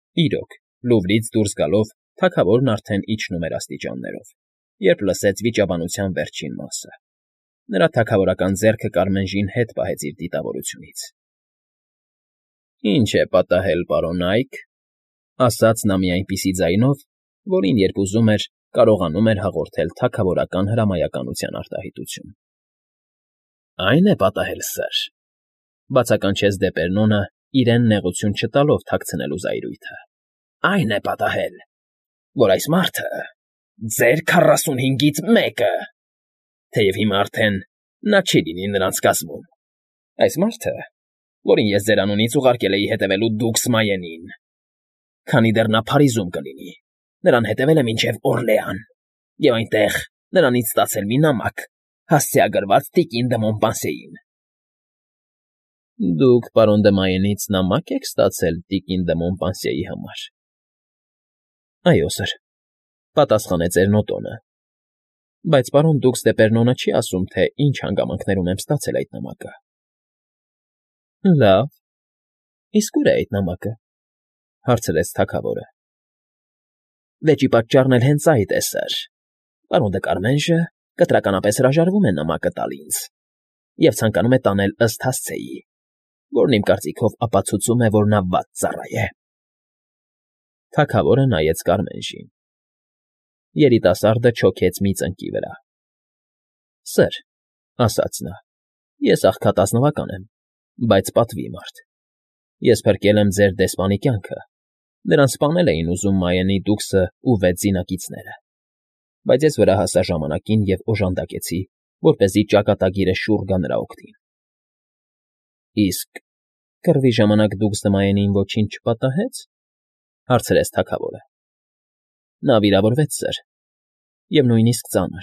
Իրոք, Լուվրից դուրս գալով թագավորն արդեն իջնում էր աստիճաններով, երբ լսեց վիճաբանության վերջին մասը. նրա թագավորական ձեռքը Կարմենժին հետ պահեց իր դիտավորությունից։ «Ինչ է պատահել, պարոն Այք,֊ ասաց նա մի այնպիսի ձայնով, որին, երբ ուզում էր, կարողանում էր հաղորդել թագավորական հրամայականության արտահայտություն։ ֊ Այն է պատահել, սըր,֊ բացականչեց Դեպերնոնը, իրեն նեղություն չտալով թաքցնելու զայրույթը։ ֊ Այն է պատահել, որ այս մարդը ձեր 45-ից մեկը, թեև հիմա արդեն նա չի լինի նրանց կազմում, այս մարդը, որին ես ձեր անունից ուղարկել էի հետևելու Դուքս Մայենին, քանի դեռ նա Փարիզում կլինի, նրան հետևել է մինչև Օրլեան և այնտեղ նրանից ստացել մի նամակ, հասցեագրված տիկին դը Մոնպանսիեին։ ֊ Դուք պարոն դը Մայենից նամա՞կ եք ստացել տիկին դը Մոնպանսիեի համար։ ֊ Այո, սըր,֊ պատասխանեց Էրնոտոնը,֊ բայց պարոն դուքս Դեպերնոնը չի ասում, թե ինչ հանգամանքներում եմ ստացել այդ նամակը։ ֊ Լավ, իսկ ո՞ւր է այդ նամակը,֊ հարցրեց թագավորը։ ֊ Վեճի պատճառն էլ հենց այդ է, սըր. պարոն դը Կարմենժը կտրականապես հրաժարվում է նամակը տալ ինձ և ցանկանում է տանել ըստ հասցեի, որն իմ կարծիքով ապացուցում է, որ նա վատ ծառա է։ Թագավորը նայեց Կարմենժին։ Երիտասարդը չոքեց մի ծնկի վրա։ ֊ Սըր,֊ ասաց նա,֊ ես աղքատ ազնվական եմ, բայց պատվի մարդ։ Ես փրկել եմ ձեր դեսպանի կյանքը, նրան սպանել էին ուզում Մայենի դուքսն ու 6 զինակիցները, բայց ես վրա հասա ժամանակին և օժանդակեցի, որպեսզի ճակատագիրը շուռ գա նրա օգտին։ ֊ Իսկ կռվի ժամանակ դուքս դը Մայենին ոչինչ չպատահե՞ց,֊ հարցրեց թագավորը։ ֊ Նա վիրավորվեց, սըր, և նույնիսկ ծանր։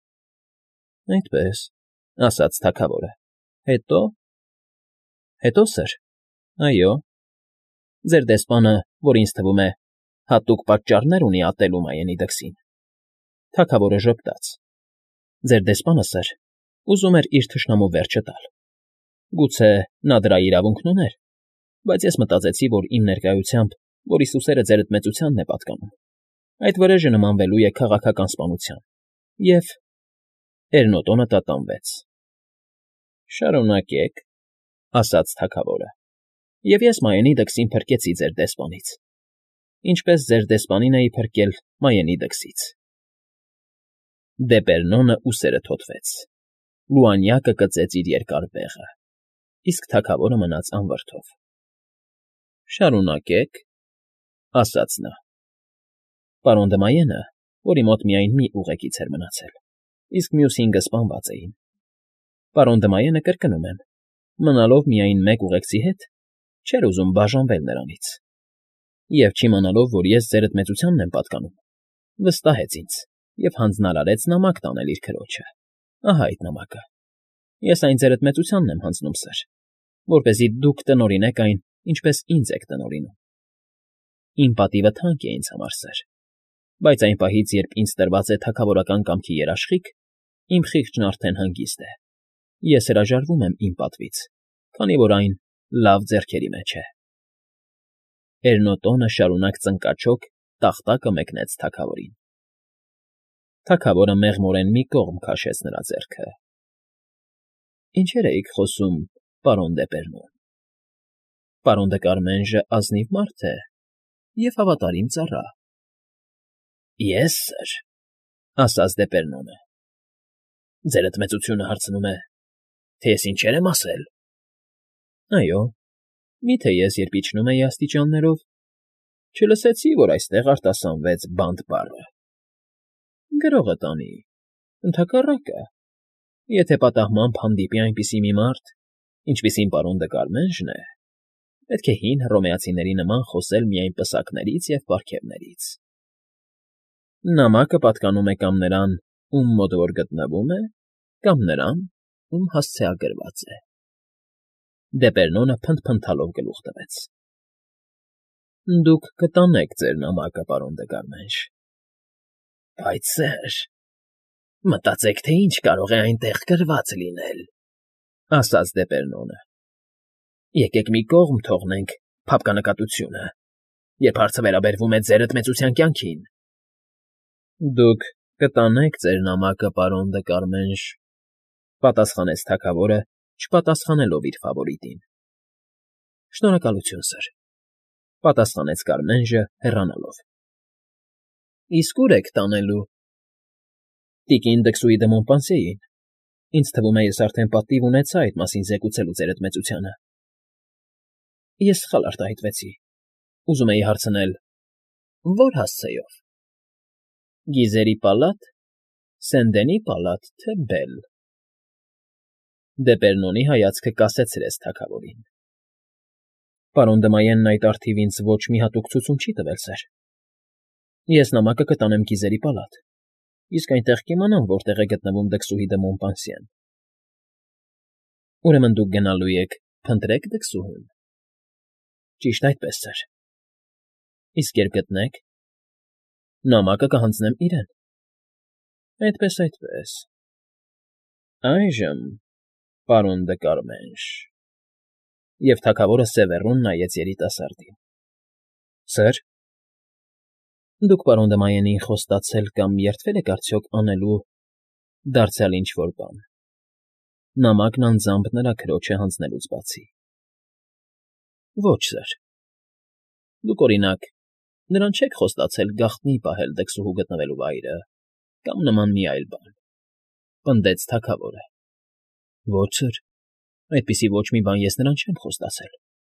֊ Այդպե՜ս,֊ ասաց թագավորը։֊ Հետո՞։ ֊ Հետո, սըր, այո, ձեր դեսպանը, որ ինձ թվում է, հատուկ պատճառներ ունի ատելու Մայենի դքսին։ Թագավորը ժպտաց։ Ձեր դեսպանը, սըր, ուզում էր իր թշնամու վերջը տալ։ Գուցե նա դրա իրավունքն ուներ, բայց ես մտածեցի, որ իմ ներկայությամբ, որի սուսերը ձերդ մեծությանն է պատկանում, այդ վրեժը նմանվելու է քաղաքական սպանության, և… Էրնոտոնը տատանվեց։ ֊ Շարունակեք,֊ ասաց թագավորը,֊ և ես Մայենի դքսին փրկեցի ձեր դեսպանից, ինչպես ձեր դեսպանին էի փրկել Մայենի դքսից։ Դեպերնոնը ուսերը թոթվեց, լուանյակը կծեց իր երկար բեղը, իսկ թագավորը մնաց անվրդով։ ֊ Շարունակեք,֊ ասաց նա։ Պարոն դը Մայենը, որի մոտ միայն մի ուղեկից էր մնացել, իսկ մյուս 5-ը սպանված էին։ Պարոն դը Մայենը, կրկնում եմ, մնալով միայն մեկ ուղեկցի հետ, չէր ուզում բաժանվել նրանից, և չիմանալով, որ ես ձերդ մեծությանն եմ պատկանում, վստահեց ինձ և հանձնարարեց նամակ տանել իր քրոջը։ Ահա այդ նամակը։ Ես այն ձերդ մեծությանն եմ հանձնում, սըր, որպեսզի դուք տնօրինեք այն, ինչպես ինձ եք տնօրինում։ Իմ պատիվը թանկ է ինձ համար, սըր, բայց այն պահից, երբ ինձ տրված է թագավորական կամքի երաշխիք, իմ խիղճն արդեն հանգիստ է։ Ես հրաժարվում եմ իմ պատվից, քանի որ այն լավ ձեռքերի մեջ է։ Էրնոտոնը շարունակ ծնկաչոք տախտակը մեկնեց թագավորին։ Թագավորը մեղմորեն մի կողմ քաշեց նրա ձեռքը։ ֊ Ինչեր էիք խոսում, պարոն Դեպերնոն։ Պարոն դը Կարմենժը ազնիվ մարդ է և հավատարիմ ծառա։ ֊ Ես, սըր,֊ ասաց Դեպերնոնը,֊ ձերդ մեծությունը հարցնում է, թե ես ինչեր եմ ասել։ ֊ Այո, միթե ես, երբ իջնում էի աստիճաններով, չլսեցի, որ այստեղ արտասանվեց բանտ բառը։ Գրողը տանի, ընդհակառակը, եթե պատահմամբ հանդիպի այնպիսի մի մարդ, ինչպիսին պարոն դը Կարմենժն է, պետք է հին հռոմեացիների նման խոսել միայն պսակներից և պարգևներից։ Նամակը պատկանում է կամ նրան, ում մոտ որ գտնվում է, կամ նրան, ում հասցեագրված է։ Դեպերնոնը փնթփնթալով գլուխ տվեց։ ֊ Դուք կտանեք ձեր նամակը, պարոն դը Կարմենժ։ ֊ Բայց, սըր, մտածեք, թե ինչ կարող է այնտեղ գրված լինել,֊ ասաց Դեպերնոնը։ ֊ Եկեք մի կողմ թողնենք փափկանկատությունը երբ հարցը վերաբերվում է ձերդ մեծության կյանքին։ Դուք կտանեք ձեր նամակը, պարոն դե Կարմենժ, պատասխանեց թագավորը, չպատասխանելով իր ֆավորիտին։ Շնորհակալություն, սըր, պատասխանեց Կարմենժը, հեռանալով։ Իսկ ուր եք տանելու։ Տիկին Դքսուի դե Մոնպանսիեին։ Ինձ թվում է, ես արդեն պատիվ ունեցա այդ մասին զեկուցելու ձերդ մեծությանը։ Ես սխալ արտահայտվեցի։ Ուզում էի հարցնել. Ո՞ր հասցեով։ Գիզերի պալատ, Սենդենի պալատ, թե Բել։ Դեպերնոնի հայացքը կասեցրեց թագավորին։ Պարոն Դմայենն այդ արդիվ ինձ ոչ մի հատուկ ցուցում չի տվել, սեր։ Ես նամակը կտանեմ Գիզերի պալատ, իսկ այնտեղ կիմանամ, որտեղ է գտնվում Դքսուհի դե Մոնպանսիեն։ Ուրեմն դուք գնալու եք փնտրեք Դքսուհուն։ Ճիշտ այդպես, սեր։ Իսկ երբ գտնեք, նամակը կհանձնեմ իրեն։ Այդպես։ Այժմ, պարոն դե Կարմենժ։ Եվ թագավորը սևեռուն նայեց երիտասարդին։ Սեր։ Դուք պարոն Դմայենին խոստացել կամ երդվել եք արդյոք անելու դարձյալ ինչ-որ բան։ Նամակն անձամբ նրա քրոջը հանձնելուց բացի։ Ոչ, սեր։ Դուք, օրինակ, նրան չեք խոստացել գաղտնի պահել Դքսուհու գտնվելու վայրը, կամ նման մի այլ բան, պնդեց թագավորը։ Ոչ, սեր, այդպիսի ոչ մի բան ես նրան չեմ խոստացել։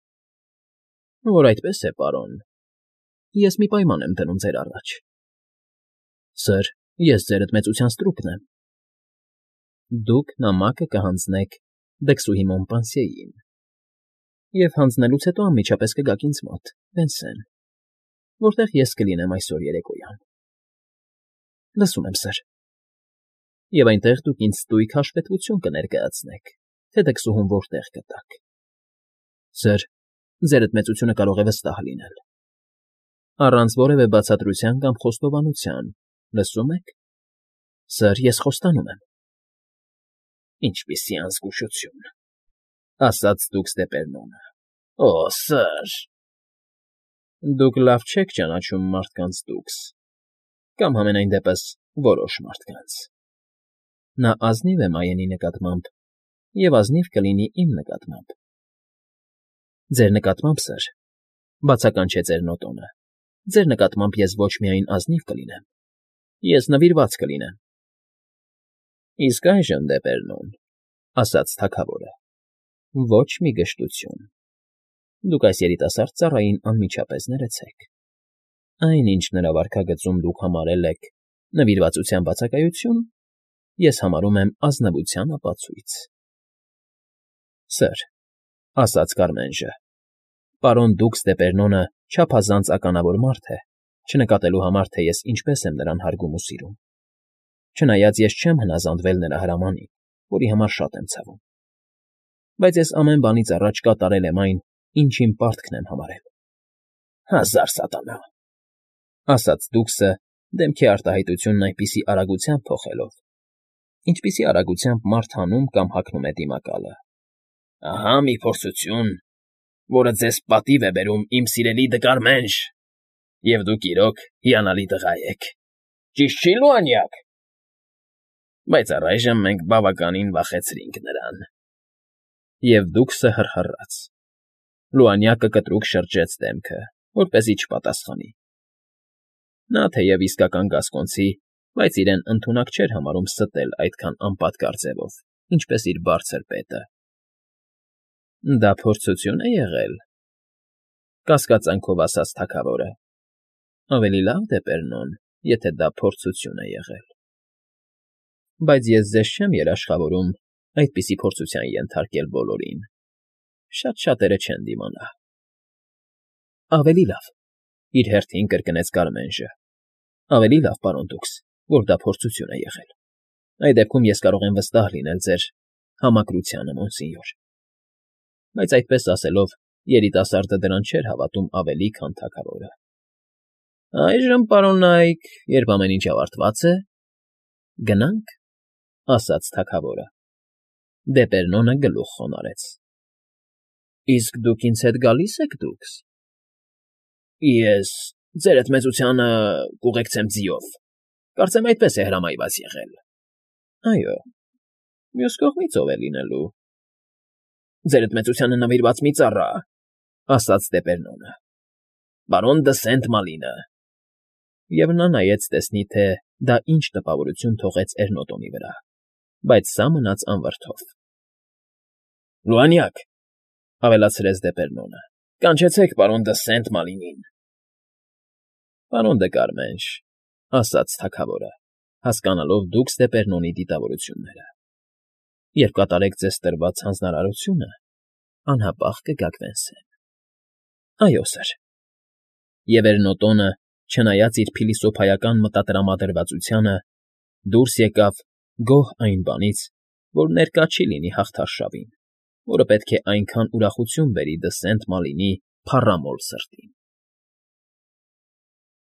Որ այդպես է, պարոն, ես մի պայման եմ դնում ձեր առաջ։ Սեր, ես ձերդ մեծության ստրուկն եմ։ Դուք նամակը կհանձնեք Դքսուհի Մոնպանսիեին, և հանձնելուց հետո անմիջապես կգաք ինձ մոտ, Բենսեն, որտեղ ես կլինեմ այսօր երեկոյան։ Լսում եմ, սեր։ Եվ այնտեղ դուք ինձ ստույգ հաշվետվություն կներկայացնեք, թե Դքսուհուն որտեղ գտաք։ Սեր, ձերդ մեծությունը կարող է վստահ լինել։ Առանց որևէ բացատրության կամ խոստովանության, լսում եք։ Սեր, ես խոստանում եմ։ Ինչպիսի անզգուշություն, ասաց դուքս Դեպերնոնը։ Օ, սեր։ Դուք լավ չեք ճանաչում մարդկանց դուքս, կամ համենայն դեպս որոշ մարդկանց։ Նա ազնիվ է Մայենի նկատմամբ, և ազնիվ կլինի իմ նկատմամբ։ Ձեր նկատմամբ, սեր, բացական չէ ձեր նոտոնը, ձեր նկատմամբ ես ոչ միայն ազնիվ կլինեմ, ես նվիրված կլինեմ։ Իսկ այժմ, Դեպերնոն, ասաց թագավորը, ոչ մի գժտություն։ Դուք այս երիտասարդ ծառային անմիջապես ներեցեք։ Այն, ինչ նրա վարքագծում դուք համարել եք նվիրվածության բացակայություն, ես համարում եմ ազնվության ապացույց։ Սեր, ասաց Կարմենժը, պարոն դուքս Դեպերնոնը չափազանց ականավոր մարդ է, չնկատելու համար, թե ես ինչպես եմ նրան հարգում ու սիրում։ Չնայած ես չեմ հնազանդվել նրա հրամանին, որի համար շատ եմ ցավում։ Բայց ես ամեն բանից առաջ կատարել եմ այն, ինչ իմ պարտքն եմ համարել։ Հազար սատանա, ասաց դուքսը, դեմքի արտահայտությունն այնպիսի արագությամբ փոխելով, ինչպիսի արագությամբ մարդ հանում կամ հագնում է դիմակալը։ Ահա մի փորձություն, որը ձեզ պատիվ է բերում, իմ սիրելի Դկարմենժ, և դուք իրոք հիանալի տղա եք։ Ճիշտ չի, Լուանյակ։ Բայց առայժմ մենք բավականին վախեցրինք նրան։ Եվ դուքսը հռհռաց։ Լուանյակը կտրուկ շրջեց դեմքը, որպեսզի չպատասխանի։ Նա թեև իսկական գասկոնցի, բայց իրեն ընդունակ չէր համարում ստել այդքան անպատկառ ձևով, ինչպես իր բարձր պետը։ Դա փորձություն է եղել, կասկածանքով ասաց թագավորը։ Ավելի լավ, Դեպերնոն, եթե դա փորձություն է եղել։ Բայց ես ձեզ չեմ երաշխավորում այդպիսի փորձության ենթարկել բոլորին։ Շատ շատերը չեն դիմանա։ Ավելի լավ, իր հերթին կրկնեց Կարմենժը։ Ավելի լավ, պարոն դուքս, որ դա փորձություն է եղել։ Այդ դեպքում ես կարող եմ վստահ լինել ձեր համակրությանը, մոնսինյոր։ Բայց այդպես ասելով, երիտասարդը դրան չէր հավատում ավելի, քան թագավորը։ Այժմ, պարոնայք, երբ ամեն ինչ ավարտված է, գնանք, ասաց թագավորը։ Դեպերնոնը գլուխ խոնարհեց։ Իսկ դուք ինձ հետ գալի՞ս եք դուքս։ Ես ձեր այդ մեծությանը կուղեկցեմ ձիով, կարծեմ այդպես է հրամայված եղել։ Այո, մյուս կողմից ով է լինելու։ Ձեր այդ մեծությանը նվիրված մի ծառա, ասաց Դեպերնոնը։ Պարոն դը Սենտ֊Մալինը։ Եվ նա նայեց տեսնի, թե դա ինչ տպավորություն թողեց Էրնոտոնի վրա, բայց սա մնաց անվրդով։ Լուանյակ, ավելացրեց Դեպերնոնը, կանչեցեք պարոն դը Սենտ֊Մալինին։ Պարոն դը Կարմենշ, ասաց թագավորը, հասկանալով դուքս Դեպերնոնի դիտավորությունները։ Երբ կատարեք ձեզ տրված հանձնարարությունը, անհապաղ կգաք Վենսեն։ Այո, սըր։ Եվ Էրնոտոնը, չնայած իր փիլիսոփայական մտադրամադրվածությանը, դուրս եկավ գոհ այն բանից, որ ներկա չի լինի հաղթարշավին, որը պետք է այնքան ուրախություն բերի դը Սենտ֊Մալինի փառամոլ սրտին։